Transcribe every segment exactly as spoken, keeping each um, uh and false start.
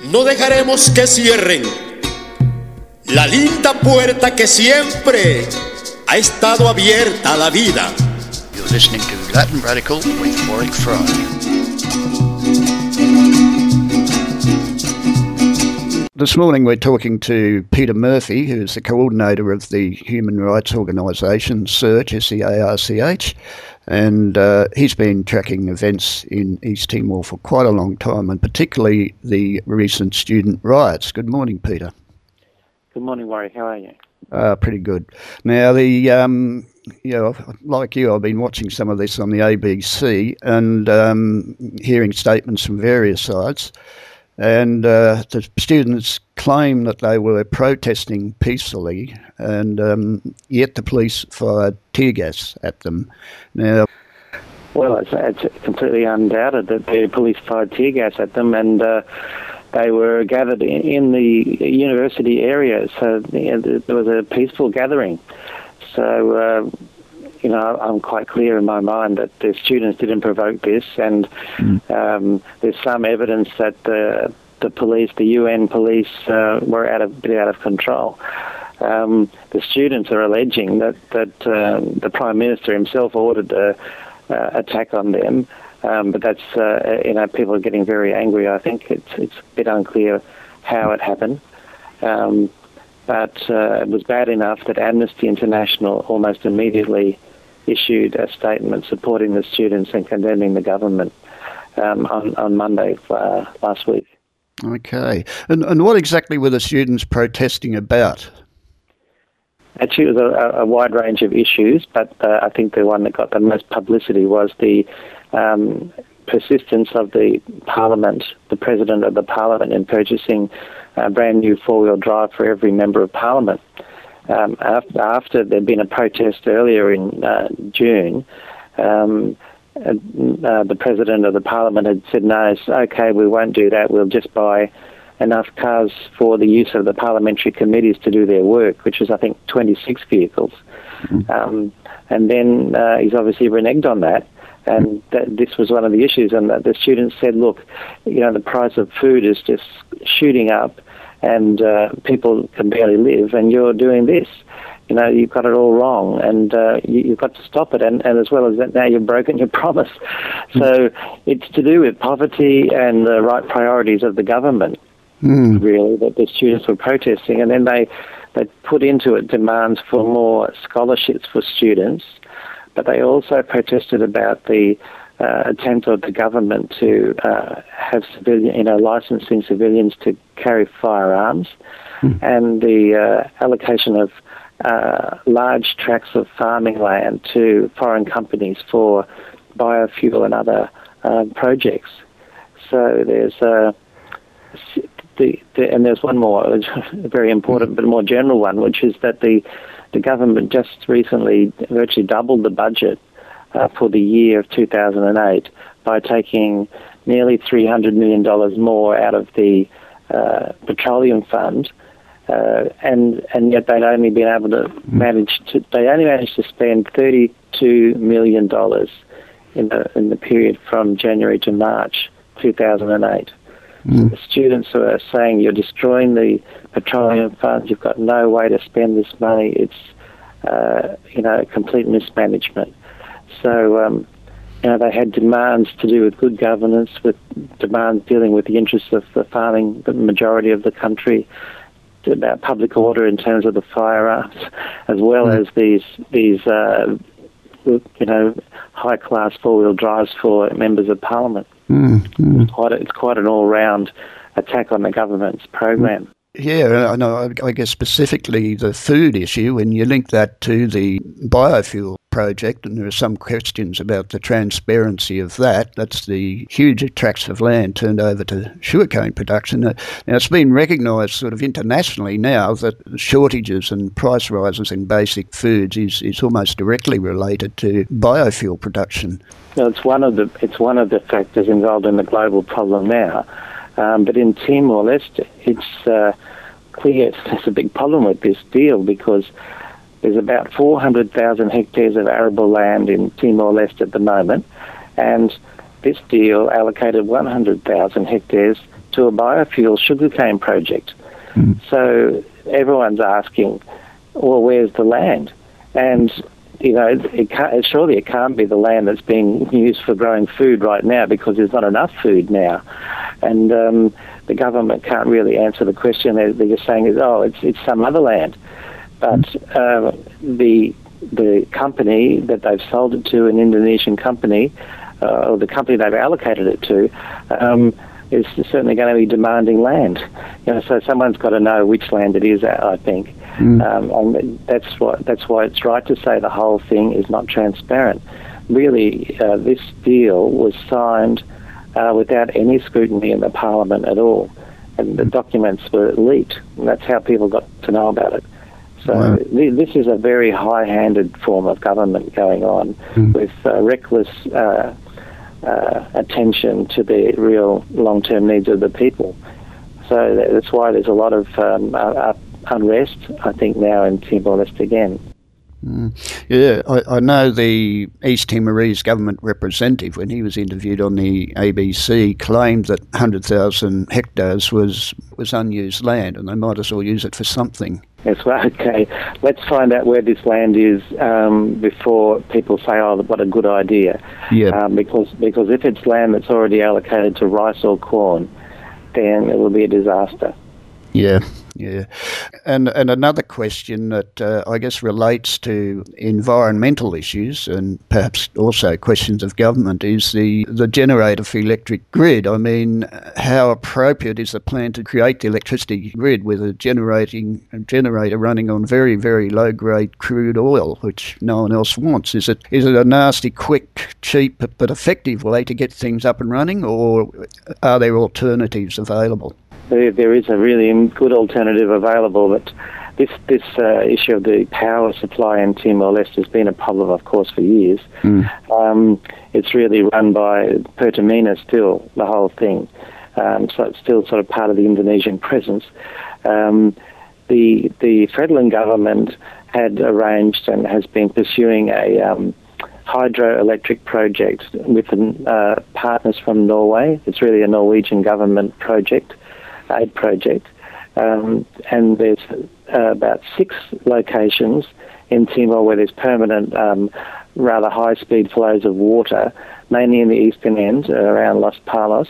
No dejaremos que cierren la linda puerta que siempre ha estado abierta a la vida. You're listening to Latin Radical with Warwick Fry. This morning we're talking to Peter Murphy, who's the coordinator of the human rights organisation SEARCH, S E A R C H, and uh, he's been tracking events in East Timor for quite a long time, and particularly the recent student riots. Good morning, Peter. Good morning, Warwick. How are you? Uh, pretty good. Now, the um, you know, like you, I've been watching some of this on the A B C and um, hearing statements from various sides. And uh, the students claim that they were protesting peacefully, and um, yet the police fired tear gas at them. Now, well, it's, it's completely undoubted that the police fired tear gas at them, and uh, they were gathered in, in the university area. So you know, there was a peaceful gathering. So. Uh, You know, I'm quite clear in my mind that the students didn't provoke this, and mm. um, there's some evidence that the the police, the U N police, uh, were out of bit out of control. Um, the students are alleging that that uh, the Prime Minister himself ordered the uh, attack on them, um, but that's uh, you know people are getting very angry. I think it's it's a bit unclear how it happened. Um, but uh, it was bad enough that Amnesty International almost immediately issued a statement supporting the students and condemning the government um, on, on Monday uh, last week. Okay. And, and what exactly were the students protesting about? Actually, it was a, a wide range of issues, but uh, I think the one that got the most publicity was the um, persistence of the Parliament, the President of the Parliament, in purchasing a brand new four-wheel drive for every member of Parliament. Um, after, after there'd been a protest earlier in uh, June, um, uh, the President of the Parliament had said, no, it's okay, we won't do that, we'll just buy enough cars for the use of the parliamentary committees to do their work, which is, I think, twenty-six vehicles. Mm-hmm. Um, and then uh, he's obviously reneged on that, and that this was one of the issues, and the, the students said, look, you know, the price of food is just shooting up, and uh, people can barely live, and you're doing this. You know, you've got it all wrong, and uh, you, you've got to stop it. And, and as well as that, now you've broken your promise. So it's to do with poverty and the right priorities of the government, mm. really, that the students were protesting. And then they, they put into it demands for more scholarships for students, but they also protested about the Uh, attempt of the government to uh, have civilian, you know, licensing civilians to carry firearms, mm. and the uh, allocation of uh, large tracts of farming land to foreign companies for biofuel and other uh, projects. So there's uh, the, the and there's one more, a very important but more general one, which is that the the government just recently virtually doubled the budget Uh, for the year of two thousand eight by taking nearly three hundred million dollars more out of the uh, petroleum fund, uh, and and yet they'd only been able to manage to they only managed to spend thirty-two million dollars in the in the period from January to March two thousand eight. Mm. So the students are saying you're destroying the petroleum funds. You've got no way to spend this money. It's uh, you know complete mismanagement. So, um, you know, they had demands to do with good governance, with demands dealing with the interests of the farming, the majority of the country, about public order in terms of the firearms, as well mm. as these these uh, you know high class four wheel drives for members of Parliament. Mm. Mm. It's quite a, it's quite an all round attack on the government's program. Mm. Yeah, I know. I guess specifically the food issue, when you link that to the biofuel project, and there are some questions about the transparency of that. That's the huge tracts of land turned over to sugarcane production. Now, it's been recognised sort of internationally now that shortages and price rises in basic foods is, is almost directly related to biofuel production. No, it's one of the it's one of the factors involved in the global problem now. Um, but in Timor-Leste, it's uh, clear there's a big problem with this deal because there's about four hundred thousand hectares of arable land in Timor-Leste at the moment, and this deal allocated one hundred thousand hectares to to a biofuel sugarcane project. Mm. So everyone's asking, well, where's the land? And, you know, it can't, surely it can't be the land that's being used for growing food right now, because there's not enough food now. And um, the government can't really answer the question. They're, they're just saying, oh, it's it's some other land. But uh, the the company that they've sold it to, an Indonesian company, uh, or the company they've allocated it to, um, is certainly going to be demanding land. You know, so someone's got to know which land it is, I think. Mm. Um, and that's what that's why it's right to say the whole thing is not transparent. Really, uh, this deal was signed uh, without any scrutiny in the Parliament at all, and the documents were leaked, and that's how people got to know about it. So wow. th- this is a very high-handed form of government going on, mm. with uh, reckless uh, uh, attention to the real long-term needs of the people. So that's why there's a lot of um, uh, unrest, I think, now in Timor-Leste again. Mm. Yeah, I, I know the East Timorese government representative, when he was interviewed on the A B C, claimed that one hundred thousand hectares was, was unused land, and they might as well use it for something. Yes, well, okay. Let's find out where this land is um, before people say, oh, what a good idea. Yeah. Um, because, because if it's land that's already allocated to rice or corn, then it will be a disaster. Yeah, yeah. And and another question that uh, I guess relates to environmental issues and perhaps also questions of government is the, the generator for electric grid. I mean, how appropriate is the plan to create the electricity grid with a generating a generator running on very, very low-grade crude oil, which no one else wants? Is it is it a nasty, quick, cheap but effective way to get things up and running, or are there alternatives available? There, there is a really good alternative available, but this this uh, issue of the power supply in Timor-Leste has been a problem, of course, for years. Mm. Um, it's really run by Pertamina still, the whole thing. Um, so it's still sort of part of the Indonesian presence. Um, the the Fredlin government had arranged and has been pursuing a um, hydroelectric project with uh, partners from Norway. It's really a Norwegian government project. Aid project, um, and there's uh, about six locations in Timor where there's permanent, um, rather high-speed flows of water, mainly in the eastern end, uh, around Los Palos,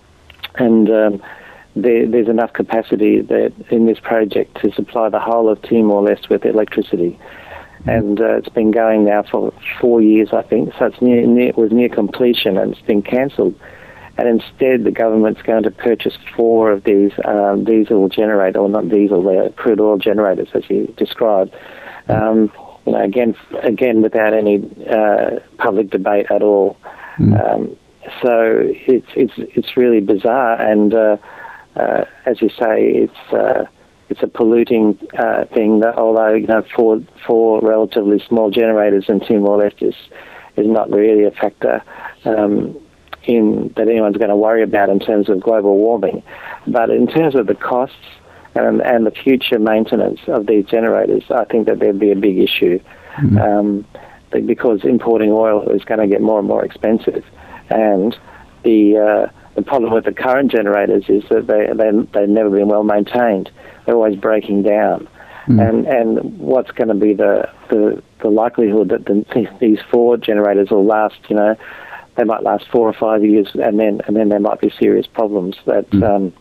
and um, there, there's enough capacity that in this project to supply the whole of Timor-Leste with electricity. And uh, it's been going now for four years, I think, so it's near, near, it was near completion, and it's been cancelled. And instead, the government's going to purchase four of these um, diesel generators, or not diesel, they're crude oil generators, as you described. Um, you know, again, again, without any uh, public debate at all. Mm. Um, so it's it's it's really bizarre, and uh, uh, as you say, it's uh, it's a polluting uh, thing. That although you know, four four relatively small generators in Timor-Leste is is not really a factor. Um, in that anyone's going to worry about in terms of global warming. But in terms of the costs and, and the future maintenance of these generators, I think that there'd be a big issue, mm-hmm. um, because importing oil is going to get more and more expensive. And the uh, the problem with the current generators is that they, they, they've never been well maintained. They're always breaking down. Mm-hmm. And and what's going to be the, the, the likelihood that the, these four generators will last, you know, they might last four or five years, and then and then there might be serious problems that mm. um,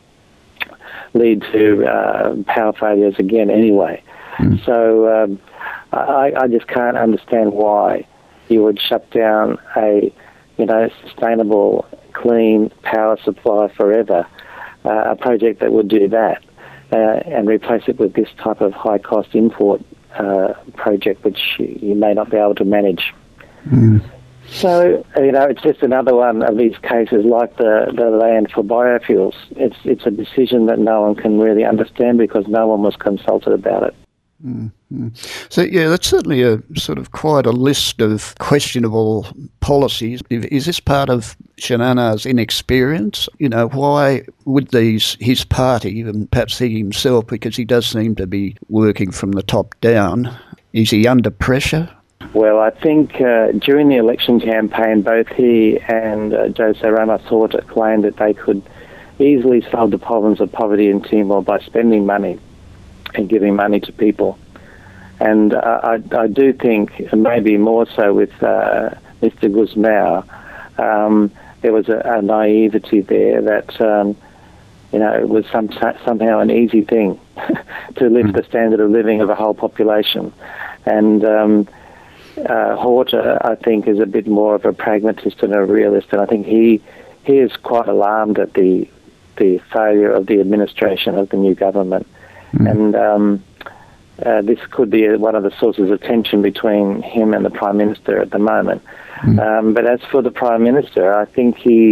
lead to uh, power failures again anyway. Mm. So um, I, I just can't understand why you would shut down a you know sustainable, clean power supply forever, uh, a project that would do that, uh, and replace it with this type of high-cost import uh, project, which you may not be able to manage. Mm. So, you know, it's just another one of these cases like the, the land for biofuels. It's it's a decision that no one can really understand because no one was consulted about it. Mm-hmm. So, yeah, that's certainly a sort of quite a list of questionable policies. Is this part of Xanana's inexperience? You know, why would these his party, and perhaps he himself, because he does seem to be working from the top down, is he under pressure? Well, I think uh, during the election campaign, both he and uh, Jose Ramos Horta claimed that they could easily solved the problems of poverty in Timor by spending money and giving money to people. And uh, I, I do think, and maybe more so with uh, Mister Gusmao, um, there was a, a naivety there that, um, you know, it was some, somehow an easy thing to lift the standard of living of a whole population. And um, uh, Horta, I think, is a bit more of a pragmatist and a realist, and I think he he is quite alarmed at the the failure of the administration of the new government. Mm. And um, uh, this could be one of the sources of tension between him and the Prime Minister at the moment. Mm. Um, but as for the Prime Minister, I think he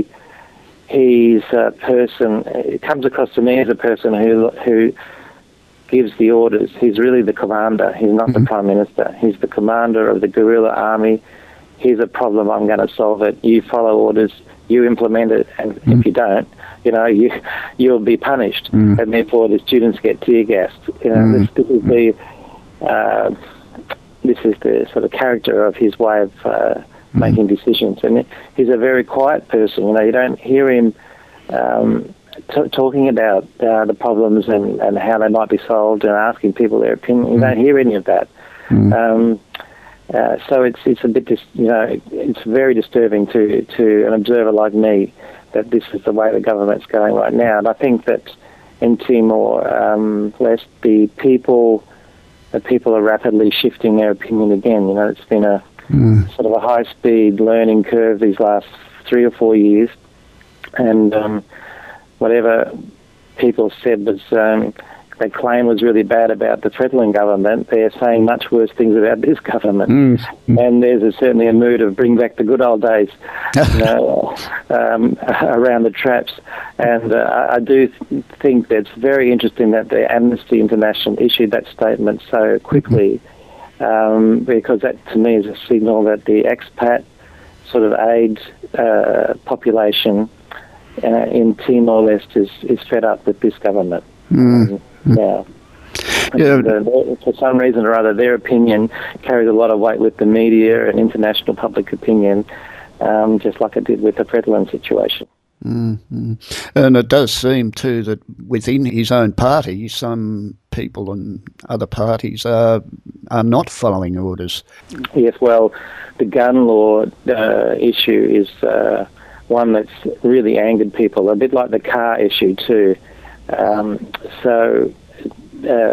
he's a person, it comes across to me as a person who who gives the orders. He's really the commander. He's not mm-hmm. the Prime Minister. He's the commander of the guerrilla army. Here's a problem, I'm going to solve it. You follow orders, you implement it, and mm. if you don't, you know, you, you'll be punished. Mm. And therefore the students get tear gassed. You know, mm. this, this is the uh, this is the sort of character of his way of uh, mm. making decisions. And he's a very quiet person. You know, you don't hear him um, t- talking about uh, the problems and, and how they might be solved and asking people their opinion. You mm. don't hear any of that. Mm. Um, Uh, so it's it's a bit, dis, you know, it's very disturbing to, to an observer like me that this is the way the government's going right now. And I think that in Timor, um, lest the people, the people are rapidly shifting their opinion again. You know, it's been a mm. sort of a high-speed learning curve these last three or four years, and um, whatever people said was. Um, They claim was really bad about the Fretilin government. They're saying much worse things about this government. Mm. And there's a, certainly a mood of bring back the good old days, you know, um, around the traps. And uh, I do th- think that it's very interesting that the Amnesty International issued that statement so quickly, um, because that to me is a signal that the expat sort of aid uh, population uh, in Timor-Leste is, is fed up with this government. Mm. Um, Yeah. yeah. And, uh, for some reason or other, their opinion carries a lot of weight with the media and international public opinion, um, just like it did with the Fretilin situation. Mm-hmm. And it does seem, too, that within his own party, some people and other parties are, are not following orders. Yes, well, the gun law uh, issue is uh, one that's really angered people, a bit like the car issue, too. Um, so uh,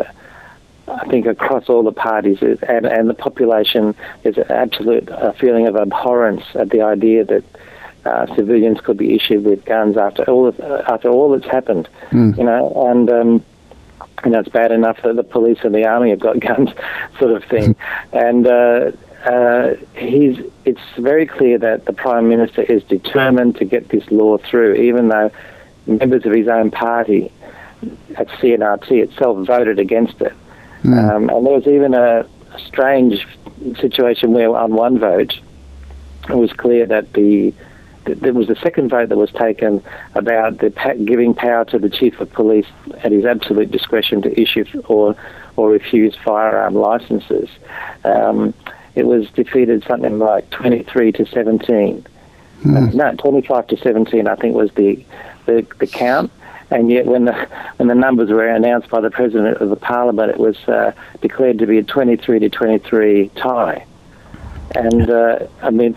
I think across all the parties and, and the population, there's an absolute uh, feeling of abhorrence at the idea that uh, civilians could be issued with guns after all of, uh, after all that's happened. Mm. You know, and um, you know it's bad enough that the police and the army have got guns, sort of thing. And uh, uh, he's it's very clear that the Prime Minister is determined to get this law through, even though members of his own party at C N R T itself voted against it. Mm. Um, and there was even a strange situation where on one vote it was clear that the that there was a second vote that was taken about the pa- giving power to the Chief of Police at his absolute discretion to issue or or refuse firearm licences. Um, it was defeated something like twenty-three to seventeen. Mm. Uh, no, twenty-five to seventeen I think was the the, the count. And yet, when the when the numbers were announced by the President of the Parliament, it was uh, declared to be a twenty-three to twenty-three tie. And uh, I mean,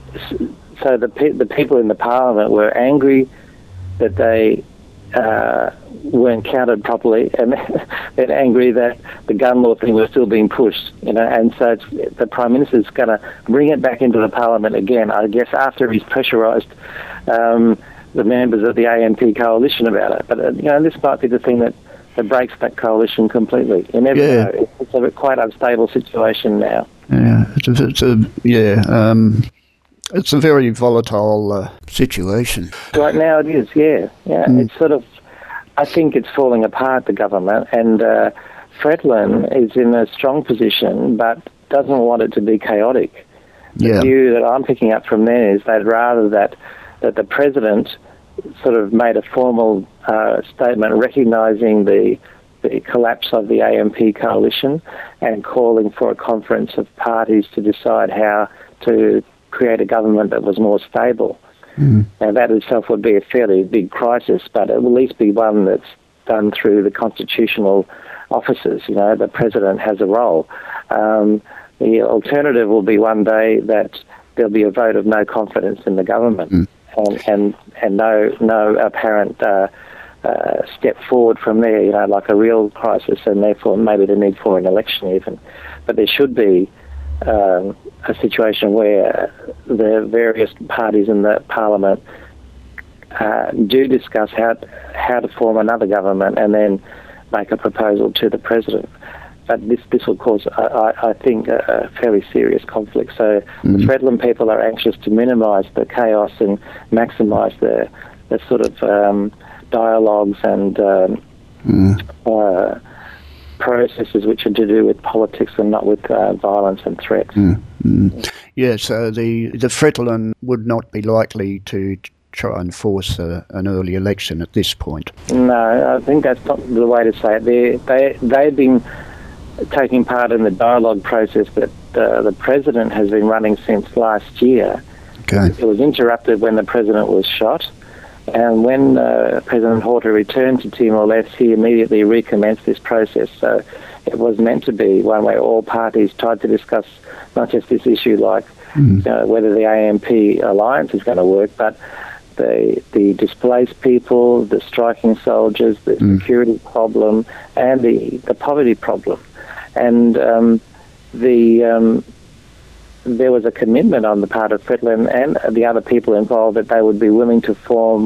so the pe- the people in the Parliament were angry that they uh, weren't counted properly, and they're angry that the gun law thing was still being pushed. You know, and so it's, the Prime Minister's going to bring it back into the Parliament again. I guess after he's pressurised. Um, the members of the A M P coalition about it. But, uh, you know, this might be the thing that, that breaks that coalition completely. You never yeah. know. It's a quite unstable situation now. Yeah, it's a, it's a yeah, um, it's a very volatile uh, situation. Right now it is, yeah. Yeah, mm. It's sort of, I think it's falling apart, the government, and uh, Fretilin is in a strong position but doesn't want it to be chaotic. The yeah. view that I'm picking up from there is they'd rather that that the President sort of made a formal uh, statement recognising the the collapse of the A M P coalition and calling for a conference of parties to decide how to create a government that was more stable. Mm. Now, that itself would be a fairly big crisis, but it will at least be one that's done through the constitutional offices. You know, the president has a role. Um, the alternative will be one day that there'll be a vote of no confidence in the government, mm. and, and and no no apparent uh, uh, step forward from there. You know, like a real crisis, and therefore maybe the need for an election even. But there should be um, a situation where the various parties in the parliament uh, do discuss how how to form another government, and then make a proposal to the president. But this this will cause, I, I think, a, a fairly serious conflict. So mm. the Fredland people are anxious to minimise the chaos and maximise the the sort of um, dialogues and um, mm. uh, processes which are to do with politics and not with uh, violence and threats. Mm. Mm. Yeah. So the the Fredland would not be likely to try and force a, an early election at this point. No, I think that's not the way to say it. They they they've been taking part in the dialogue process that uh, the president has been running since last year. Okay. It was interrupted when the president was shot, and when uh, President Horta returned to Timor-Leste, he immediately recommenced this process. So it was meant to be one where all parties tried to discuss not just this issue like mm. uh, whether the A M P alliance is going to work, but the the displaced people, the striking soldiers, the mm. security problem, and the, the poverty problem. And um, the um, there was a commitment on the part of Fredland and the other people involved that they would be willing to form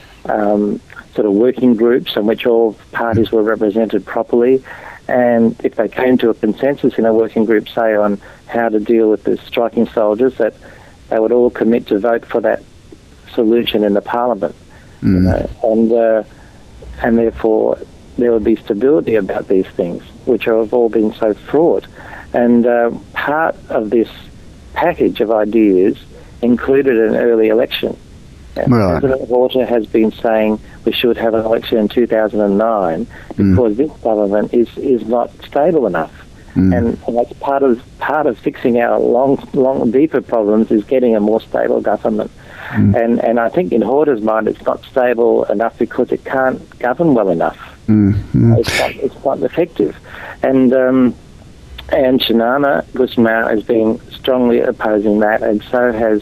um, sort of working groups in which all parties were represented properly. And if they came to a consensus in a working group, say, on how to deal with the striking soldiers, that they would all commit to vote for that solution in the parliament. Mm. You know, and uh, and therefore there would be stability about these things, which have all been so fraught. And uh, part of this package of ideas included an early election. Right. President Horta has been saying we should have an election in two thousand nine because mm. this government is, is not stable enough. Mm. And, and that's part of part of fixing our long, long, deeper problems is getting a more stable government. Mm. And and I think in Horta's mind, it's not stable enough because it can't govern well enough. Mm. Mm. It's not it's not effective. And um, and Xanana Gusmão has been strongly opposing that, and so has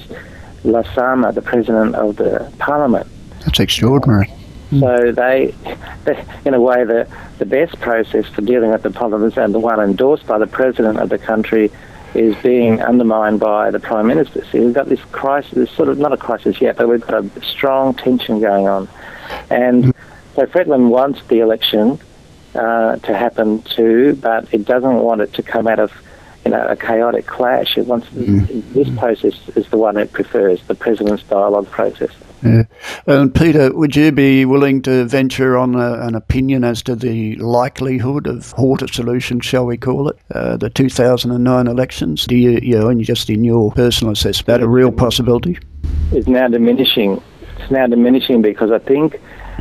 Lasama, the president of the parliament. That's extraordinary. So they, they, in a way, the, the best process for dealing with the problems and the one endorsed by the president of the country is being undermined by the Prime Minister. So we've got this crisis, this sort of, not a crisis yet, but we've got a strong tension going on. And so Fredland wants the election uh, to happen too, but it doesn't want it to come out of, you know, a chaotic clash. It wants mm. this process is the one it prefers, the president's dialogue process. Yeah. And Peter, would you be willing to venture on a, an opinion as to the likelihood of Horta solution, shall we call it, uh, the two thousand nine elections? Do you, you know, and just in your personal assessment, that a real possibility? It's now diminishing. It's now diminishing because I think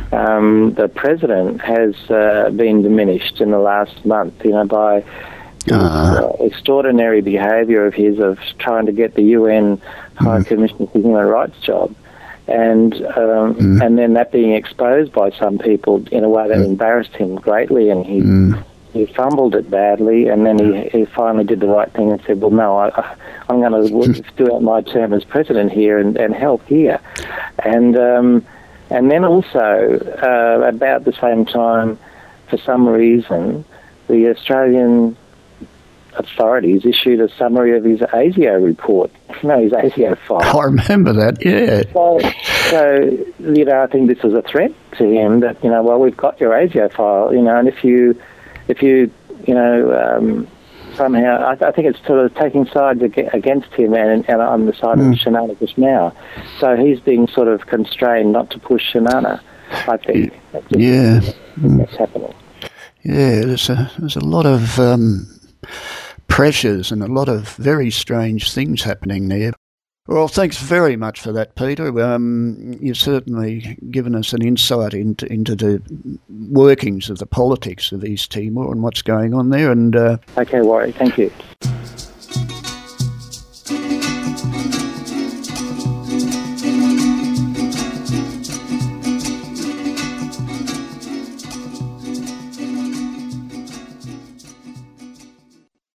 um, the president has uh, been diminished in the last month, you know, by Uh, uh, extraordinary behaviour of his of trying to get the U N High mm. Commissioner for Human Rights job, and um, mm. and then that being exposed by some people in a way that mm. embarrassed him greatly, and he mm. he fumbled it badly, and then he, he finally did the right thing and said, well, no, I, I'm going to do out my term as president here and, and help here. And, um, and then also, uh, about the same time, for some reason, the Australian authorities issued a summary of his ASIO report, no, his ASIO file. I remember that, yeah. So, so, you know, I think this was a threat to him that, you know, well, we've got your ASIO file, you know, and if you, if you, you know, um, somehow, I, I think it's sort of taking sides against him and, and on the side mm. of Xanana Gusmão. So he's being sort of constrained not to push Xanana, I think. That's just, yeah. That's happening. Yeah, there's a, there's a lot of Um pressures and a lot of very strange things happening there. Well, thanks very much for that, Peter. Um, you've certainly given us an insight into into the workings of the politics of East Timor and what's going on there. And uh, okay, Warwick, thank you.